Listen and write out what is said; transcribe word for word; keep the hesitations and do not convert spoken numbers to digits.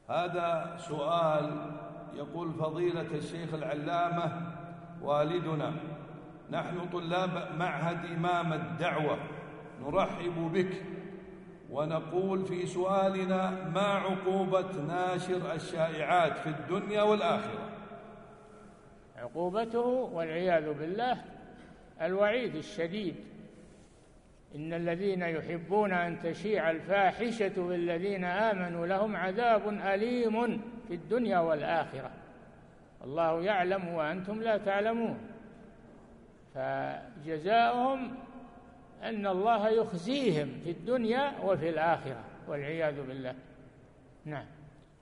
هذا سؤال يقول: فضيلة الشيخ العلامة والدنا، نحن طلاب معهد إمام الدعوة نرحب بك، ونقول في سؤالنا: ما عقوبة ناشر الشائعات في الدنيا والآخرة؟ عقوبته والعياذ بالله الوعيد الشديد. إن الذين يحبون أن تشيع الفاحشة بالذين آمنوا لهم عذاب أليم في الدنيا والآخرة، الله يعلم وأنتم لا تعلمون، فجزاؤهم أن الله يخزيهم في الدنيا وفي الآخرة والعياذ بالله. نعم.